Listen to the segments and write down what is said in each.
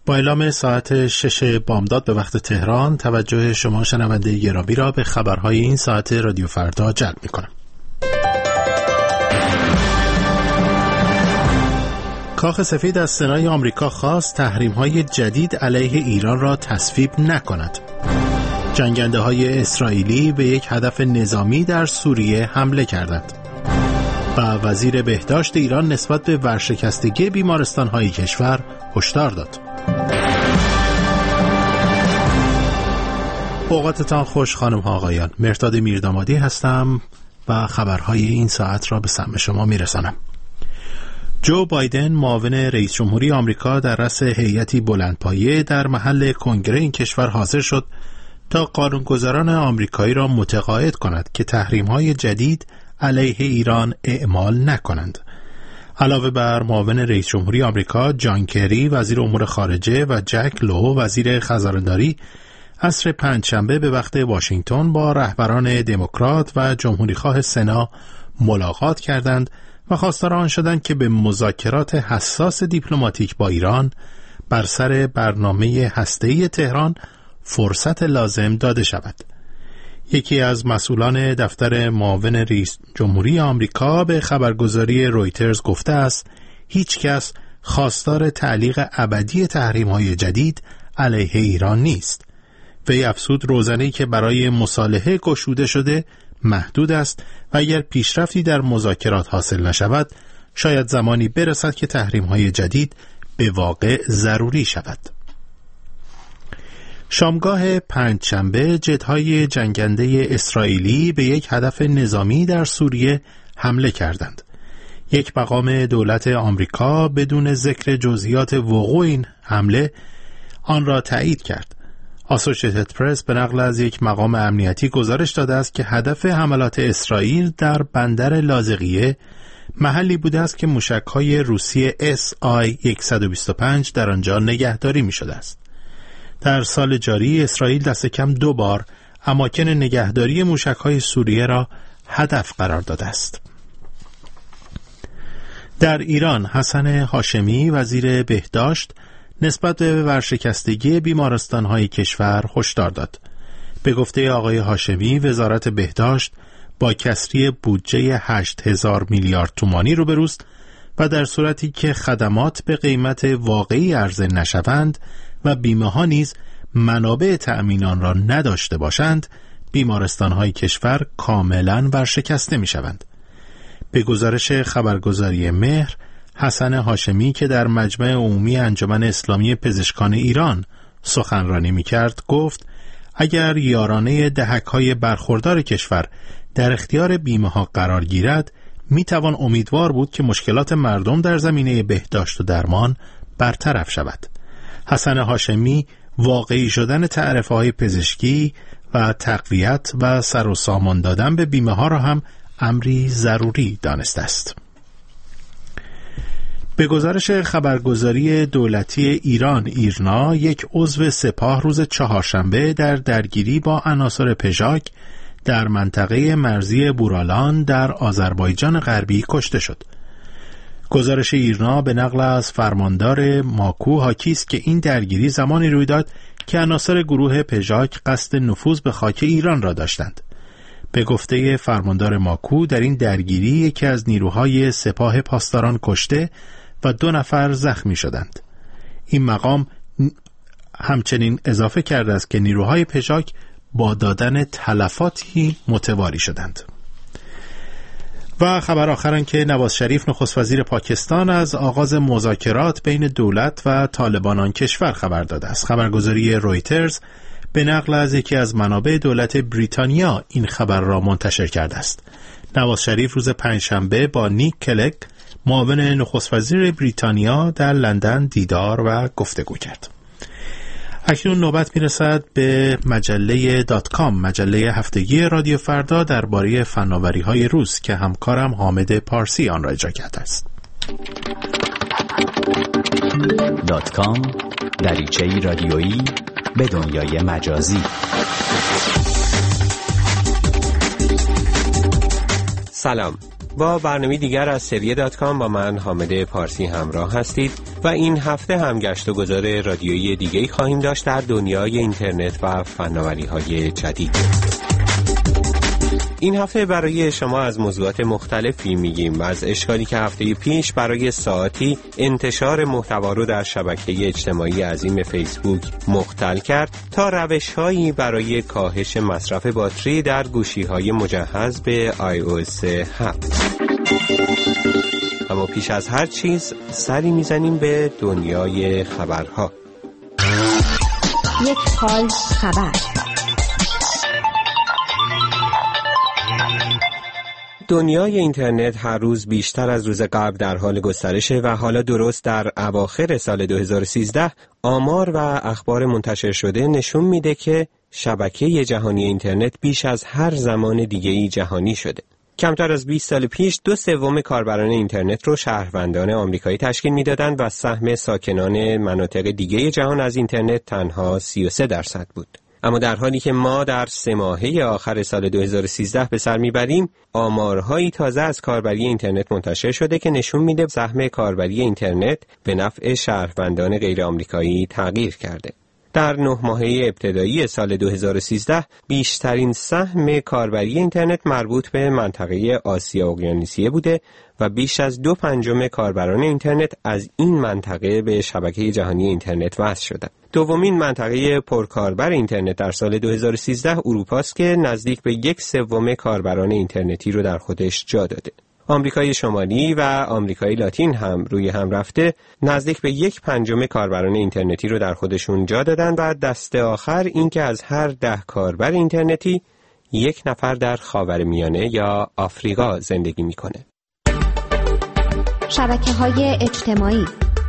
با اعلام ساعت 6 بامداد به وقت تهران توجه شما شنونده گرامی را به خبرهای این ساعت رادیو فردا جلب می‌کنم. کاخ سفید از سنای آمریکا خواست تحریم‌های جدید علیه ایران را تصویب نکند. جنگنده‌های اسرائیلی به یک هدف نظامی در سوریه حمله کردند. و وزیر بهداشت ایران نسبت به ورشکستگی بیمارستان‌های کشور هشدار داد. اوقاتتان خوش خانم ها آقایان، مرداد میردامادی هستم و خبرهای این ساعت را به سمع شما میرسانم. جو بایدن معاون رئیس جمهوری آمریکا در رأس هیئتی بلندپایه در محل کنگره این کشور حاضر شد تا قانونگذاران آمریکایی را متقاعد کند که تحریم‌های جدید علیه ایران اعمال نکنند. علاوه بر معاون رئیس جمهوری آمریکا جان کری وزیر امور خارجه و جک لو وزیر خزانداری عصر پنجشنبه به وقت واشنگتن با رهبران دموکرات و جمهوریخواه سنا ملاقات کردند و خواستار آن شدند که به مذاکرات حساس دیپلماتیک با ایران بر سر برنامه هسته‌ای تهران فرصت لازم داده شود. یکی از مسئولان دفتر معاون رئیس جمهوری آمریکا به خبرگزاری رویترز گفته است هیچ کس خواستار تعلیق ابدی تحریم‌های جدید علیه ایران نیست. وی افزود روزنه‌ای که برای مصالحه گشوده شده محدود است و اگر پیشرفتی در مذاکرات حاصل نشود شاید زمانی برسد که تحریم‌های جدید به واقع ضروری شود. شامگاه پنجشنبه جت‌های جنگنده اسرائیلی به یک هدف نظامی در سوریه حمله کردند. یک مقام دولت آمریکا بدون ذکر جزئیات وقوع این حمله آن را تایید کرد. آسوشییتد پرس به نقل از یک مقام امنیتی گزارش داده است که هدف حملات اسرائیل در بندر لاذقیه محلی بوده است که موشک‌های روسی SI-125 در آنجا نگهداری می‌شده است. در سال جاری اسرائیل دست کم 2 بار اماکن نگهداری موشک‌های سوریه را هدف قرار داده است. در ایران حسن هاشمی وزیر بهداشت نسبت به ورشکستگی بیمارستان‌های کشور هشدار داد. به گفته آقای هاشمی وزارت بهداشت با کسری بودجه 8000 میلیارد تومانی روبروست و در صورتی که خدمات به قیمت واقعی عرضه نشوند و بیمه ها نیز منابع تأمین آن را نداشته باشند بیمارستان‌های کشور کاملاً ورشکسته می‌شوند. به گزارش خبرگزاری مهر حسن هاشمی که در مجمع عمومی انجمن اسلامی پزشکان ایران سخنرانی می‌کرد گفت اگر یارانه دهک‌های برخوردار کشور در اختیار بیمه‌ها قرار گیرد می‌توان امیدوار بود که مشکلات مردم در زمینه بهداشت و درمان برطرف شود. حسن هاشمی واقعی شدن تعرفه‌های پزشکی و تقویت و سر و سامان دادن به بیمه‌ها را هم امری ضروری دانسته است. به گزارش خبرگزاری دولتی ایران ایرنا یک عضو سپاه روز چهارشنبه در درگیری با عناصر پژاک در منطقه مرزی بورالان در آذربایجان غربی کشته شد. گزارش ایرنا به نقل از فرماندار ماکو حاکی است که این درگیری زمانی روی داد که عناصر گروه پژاک قصد نفوذ به خاک ایران را داشتند. به گفته فرماندار ماکو در این درگیری یکی از نیروهای سپاه پاسداران کشته و 2 نفر زخمی شدند. این مقام همچنین اضافه کرده است که نیروهای پژاک با دادن تلفاتی متواری شدند. و خبر آخر که نواز شریف نخست وزیر پاکستان از آغاز مذاکرات بین دولت و طالبان آن کشور خبر داده است. خبرگزاری رویترز به نقل از یکی از منابع دولت بریتانیا این خبر را منتشر کرده است. نواز شریف روز پنجشنبه با نیک کلگ معاون نخست وزیر بریتانیا در لندن دیدار و گفتگو کرد. اکنون نوبت میرسد به مجله .com، مجله هفتگی رادیو فردا درباره فناوری‌های روز که همکارم حامد پارسی آن را اجرا کرده است. .com دریچه‌ای رادیویی به دنیای مجازی. سلام، با برنامه دیگر از سری .com با من حامد پارسی همراه هستید و این هفته هم گشت و گذار رادیویی دیگه‌ای خواهیم داشت در دنیای اینترنت و فناوری‌های جدید. این هفته برای شما از موضوعات مختلفی میگیم، از اشکالی که هفته پیش برای ساعتی انتشار محتوا رو در شبکه اجتماعی عظیم فیسبوک مختل کرد تا روش‌هایی برای کاهش مصرف باتری در گوشی‌های مجهز به iOS 7. اما پیش از هر چیز سری میزنیم به دنیای خبرها. یک حال خبر. دنیای اینترنت هر روز بیشتر از روز قبل در حال گسترشه و حالا درست در اواخر سال 2013 آمار و اخبار منتشر شده نشون میده که شبکه جهانی اینترنت بیش از هر زمان دیگه‌ای جهانی شده. کمتر از 20 سال پیش 2/3 کاربران اینترنت رو شهروندان آمریکایی تشکیل میدادند و سهم ساکنان مناطق دیگه جهان از اینترنت تنها 33% بود. اما در حالی که ما در 3 ماهه آخر سال 2013 به سر میبریم، آمارهایی تازه از کاربری اینترنت منتشر شده که نشون میده سهم کاربری اینترنت به نفع شهروندان غیر آمریکایی تغییر کرده. در 9 ماهه ابتدایی سال 2013 بیشترین سهم کاربری اینترنت مربوط به منطقه آسیا اقیانوسیه بوده و بیش از 2/5 کاربران اینترنت از این منطقه به شبکه جهانی اینترنت وصل شدند. دومین منطقه پرکاربر اینترنت در سال 2013 اروپاست که نزدیک به 1/3 کاربران اینترنتی رو در خودش جا داده. آمریکای شمالی و آمریکای لاتین هم روی هم رفته نزدیک به 1/5 کاربران اینترنتی رو در خودشون جا دادن و دسته آخر این که از هر 10 کاربر اینترنتی 1 نفر در خاورمیانه یا آفریقا زندگی میکنه. شبکه‌های اجتماعی.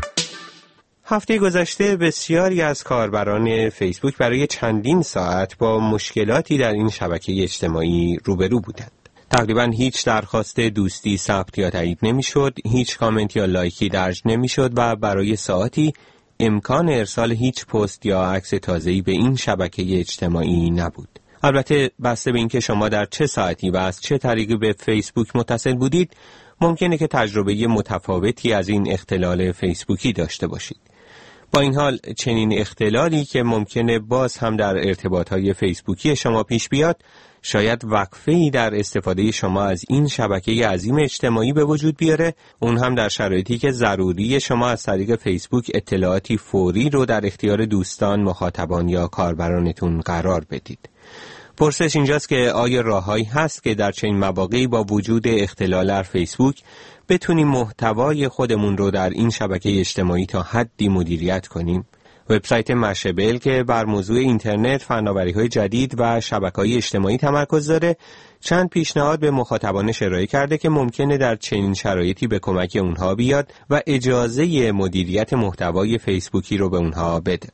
هفته گذشته بسیاری از کاربران فیسبوک برای چندین ساعت با مشکلاتی در این شبکه اجتماعی روبرو بودند. تقریباً هیچ درخواست دوستی ثبت یا تایید نمی‌شد، هیچ کامنت یا لایکی درج نمی‌شد و برای ساعتی امکان ارسال هیچ پست یا عکس تازه‌ای به این شبکه اجتماعی نبود. البته بسته به اینکه شما در چه ساعتی و از چه طریقی به فیسبوک متصل بودید، ممکنه که تجربه متفاوتی از این اختلال فیسبوکی داشته باشید. با این حال چنین اختلالی که ممکنه باز هم در ارتباطات فیسبوکی شما پیش بیاد، شاید وقفه‌ای در استفاده شما از این شبکه عظیم اجتماعی به وجود بیاره، اون هم در شرایطی که ضروری شما از طریق فیسبوک اطلاعاتی فوری رو در اختیار دوستان، مخاطبان یا کاربرانتون قرار بدید. پرسش اینجاست که آیا راههایی هست که در چنین مواقعی با وجود اختلال در فیسبوک بتونیم محتوای خودمون رو در این شبکه اجتماعی تا حدی مدیریت کنیم؟ وبسایت مشبل که بر موضوع اینترنت، فناوری‌های جدید و شبکه‌های اجتماعی تمرکز داره، چند پیشنهاد به مخاطبانش ارائه کرده که ممکنه در چنین شرایطی به کمک اونها بیاد و اجازه مدیریت محتوای فیسبوکی رو به اونها بده.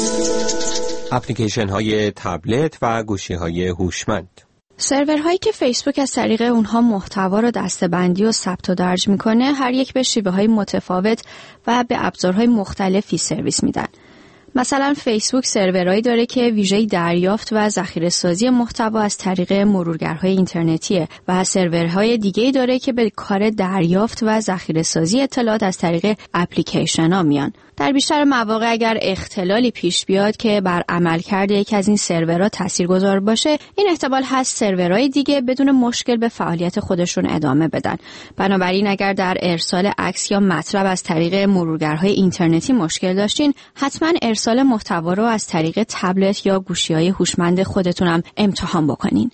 اپلیکیشن‌های تبلت و گوشی‌های هوشمند. سرورهایی که فیسبوک از طریق اونها محتوا رو دسته‌بندی و ثبت و درج میکنه، هر یک به شیوه‌های متفاوت و به ابزارهای مختلفی سرویس میدن. مثلا فیسبوک سرورهایی داره که ویژه دریافت و ذخیره‌سازی محتوا از طریق مرورگرهای اینترنتیه و سرورهای دیگه‌ای داره که به کار دریافت و ذخیره‌سازی اطلاعات از طریق اپلیکیشن‌ها میان. در بیشتر مواقع اگر اختلالی پیش بیاد که بر عملکرد یکی از این سرورها تاثیرگذار باشه، این احتمال هست سرورهای دیگه بدون مشکل به فعالیت خودشون ادامه بدن. بنابراین اگر در ارسال عکس یا مطلب از طریق مرورگرهای اینترنتی مشکل داشتین، حتما ارسال محتوا رو از طریق تبلت یا گوشی‌های هوشمند خودتونم امتحان بکنین.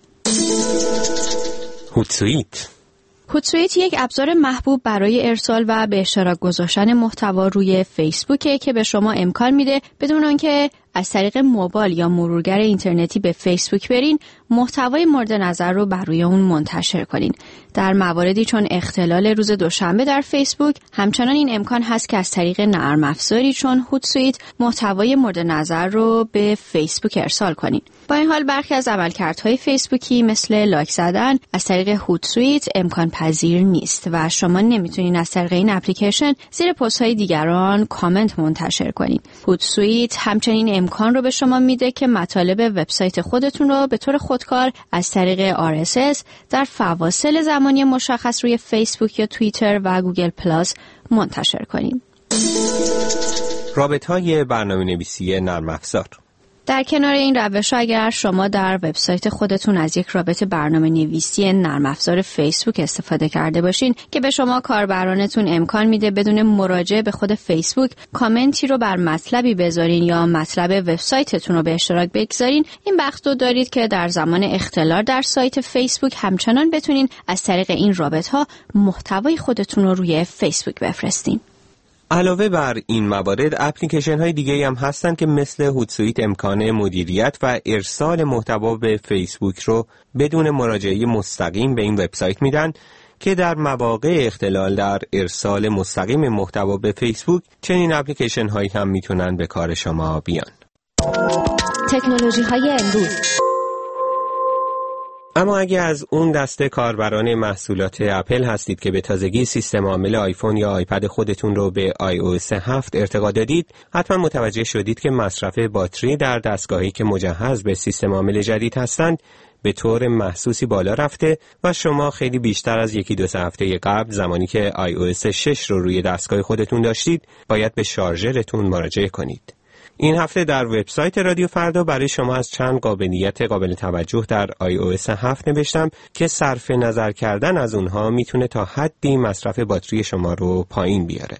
هوتسویت. هوتسویت یک ابزار محبوب برای ارسال و به اشتراک گذاشتن محتوا روی فیسبوکه که به شما امکان میده بدون آنکه از طریق موبایل یا مرورگر اینترنتی به فیسبوک برین، محتوای مورد نظر رو بر روی اون منتشر کنین. در مواردی چون اختلال روز دوشنبه در فیسبوک، همچنان این امکان هست که از طریق نرم افزاری چون هوتسویت محتوای مورد نظر رو به فیسبوک ارسال کنین. با این حال برخی از عملکردهای فیسبوکی مثل لایک زدن از طریق هوتسویت امکان پذیر نیست و شما نمیتونین از طریق این اپلیکیشن زیر پست‌های دیگران کامنت منتشر کنین. هوتسویت همچنین امکان رو به شما میده که مطالب وبسایت خودتون رو به طور خودکار از طریق RSS در فواصل زمانی مشخص روی فیسبوک یا توییتر و گوگل پلاس منتشر کنین. رابطهای برنامه‌نویسی نرم افزار. در کنار این روش اگر شما در وبسایت خودتون از یک رابط برنامه‌نویسی نرم افزار فیسبوک استفاده کرده باشین که به شما کاربرانتون امکان میده بدون مراجعه به خود فیسبوک کامنتی رو بر مطلبی بذارین یا مطلب وبسایتتون رو به اشتراک بگذارین، این بخت رو دارید که در زمان اختلال در سایت فیسبوک همچنان بتونین از طریق این رابط‌ها محتوای خودتون رو روی فیسبوک بفرستین. علاوه بر این موارد، اپلیکیشن های دیگه هم هستن که مثل هوتسویت امکان مدیریت و ارسال محتوا به فیسبوک رو بدون مراجعه مستقیم به این وبسایت میدن که در مواقع اختلال در ارسال مستقیم محتوا به فیسبوک چنین اپلیکیشن هایی هم میتونن به کار شما بیان. تکنولوژی های امروز. اما اگه از اون دسته کاربران محصولات اپل هستید که به تازگی سیستم عامل آیفون یا آیپد خودتون رو به iOS 7 ارتقا دادید، حتما متوجه شدید که مصرف باتری در دستگاهی که مجهز به سیستم عامل جدید هستند به طور محسوسی بالا رفته و شما خیلی بیشتر از 1-2 هفته قبل زمانی که iOS 6 رو روی دستگاه خودتون داشتید باید به شارژرتون مراجعه کنید. این هفته در وبسایت رادیو فردا برای شما از چند قابلیت قابل توجه در iOS 7 نوشتم که صرف نظر کردن از اونها میتونه تا حدی مصرف باتری شما رو پایین بیاره.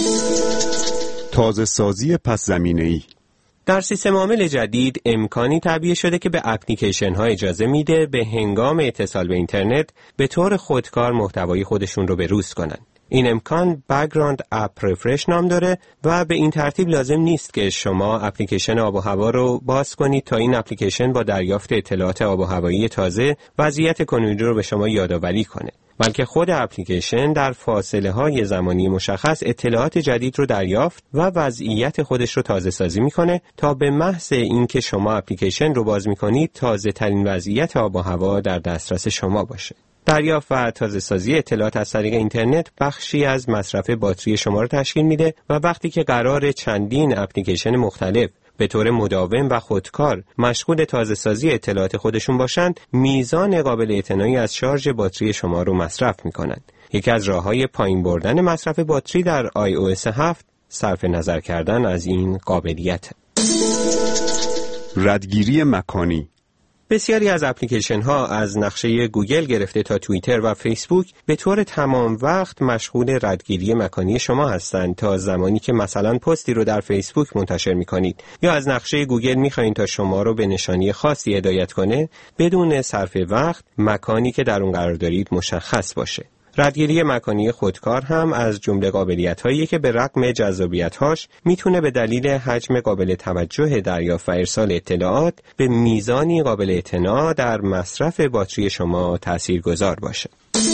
تازه سازی پس زمینه‌ای. در سیستم عامل جدید امکانی تعبیه شده که به اپلیکیشن ها اجازه میده به هنگام اتصال به اینترنت به طور خودکار محتوای خودشون رو بروز کنن. این امکان بک‌گراند اپ رفرش نام داره و به این ترتیب لازم نیست که شما اپلیکیشن آب و هوا رو باز کنید تا این اپلیکیشن با دریافت اطلاعات آب و هوایی تازه وضعیت کنونی رو به شما یادآوری کنه، بلکه خود اپلیکیشن در فاصله های زمانی مشخص اطلاعات جدید رو دریافت و وضعیت خودش رو تازه سازی میکنه تا به محض اینکه شما اپلیکیشن رو باز میکنید تازه ترین وضعیت آب و هوا در دسترس شما باشه. دریافت و تازه سازی اطلاعات از طریق اینترنت بخشی از مصرف باتری شما رو تشکیل میده و وقتی که قرار چندین اپلیکیشن مختلف به طور مداوم و خودکار مشغول تازه سازی اطلاعات خودشون باشند، میزان قابل اعتنایی از شارژ باتری شما رو مصرف میکنند. یکی از راه‌های پایین بردن مصرف باتری در iOS 7 صرف نظر کردن از این قابلیت. ردگیری مکانی. بسیاری از اپلیکیشن ها از نقشه گوگل گرفته تا توییتر و فیسبوک به طور تمام وقت مشغول ردگیری مکانی شما هستند تا زمانی که مثلا پستی رو در فیسبوک منتشر می کنید یا از نقشه گوگل می خواهید تا شما رو به نشانی خاصی هدایت کنه، بدون صرف وقت مکانی که در اون قرار دارید مشخص باشه. ردگیری مکانی خودکار هم از جمله قابلیت‌هایی که به رغم جذابیت‌هاش میتونه به دلیل حجم قابل توجه دریافت و ارسال اطلاعات به میزانی قابل اعتنا در مصرف باتری شما تاثیرگذار باشه.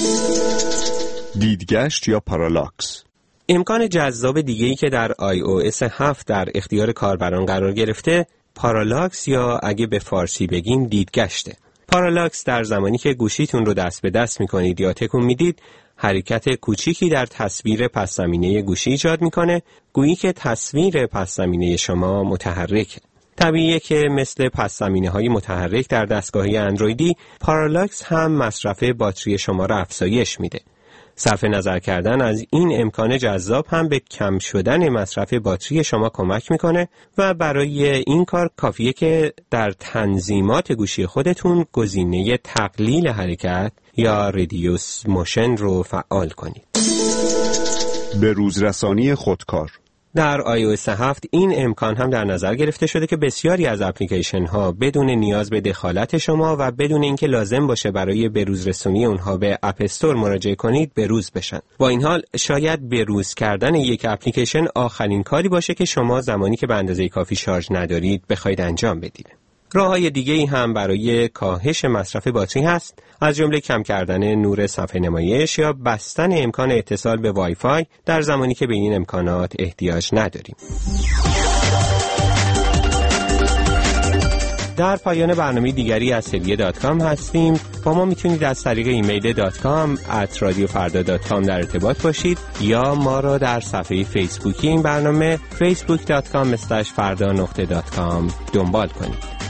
دیدگشت یا پارالاکس. امکان جذاب دیگه‌ای که در iOS 7 در اختیار کاربران قرار گرفته، پارالاکس یا اگه به فارسی بگیم دیدگشته. پارالاکس در زمانی که گوشیتون رو دست به دست میکنید یا تکون میدید، حرکت کوچیکی در تصویر پس زمینه گوشی ایجاد میکنه، گویی که تصویر پس زمینه شما متحرکه. طبیعیه که مثل پس زمینه های متحرک در دستگاهی اندرویدی، پارالاکس هم مصرف باتری شما را افزایش میده. صرف نظر کردن از این امکان جذاب هم به کم شدن مصرف باتری شما کمک میکنه و برای این کار کافیه که در تنظیمات گوشی خودتون گزینه تقلیل حرکت یا ریدیوس موشن رو فعال کنید. به روزرسانی خودکار. در iOS 7 این امکان هم در نظر گرفته شده که بسیاری از اپلیکیشن ها بدون نیاز به دخالت شما و بدون اینکه لازم باشه برای بروز رسونی اونها به اپ استور مراجعه کنید بروز بشن. با این حال شاید بروز کردن یک اپلیکیشن آخرین کاری باشه که شما زمانی که به اندازه کافی شارژ ندارید بخواید انجام بدید. راه‌های دیگه‌ای هم برای کاهش مصرف باتری هست، از جمله کم کردن نور صفحه نمایش یا بستن امکان اتصال به وای فای در زمانی که به این امکانات احتیاج نداریم. در پایان برنامه دیگری از هدیه.com هستیم. با ما میتونید از طریق ایمیل .com@radiofarda.com در ارتباط باشید یا ما را در صفحه فیسبوکی این برنامه facebook.com/farda.com دنبال کنید.